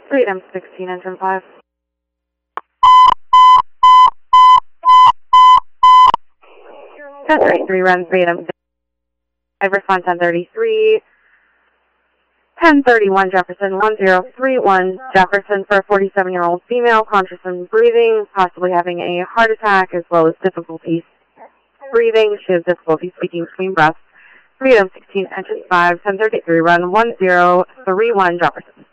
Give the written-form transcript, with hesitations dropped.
Freedom 16, engine 5. Center 83, run Freedom 5, response 1033. 1031 Jefferson, 1031 Jefferson for a 47-year-old female, conscious and breathing, possibly having a heart attack as well as difficulty breathing. She has difficulty speaking between breaths. Freedom 16, engine 5, 1033, run 1031 Jefferson.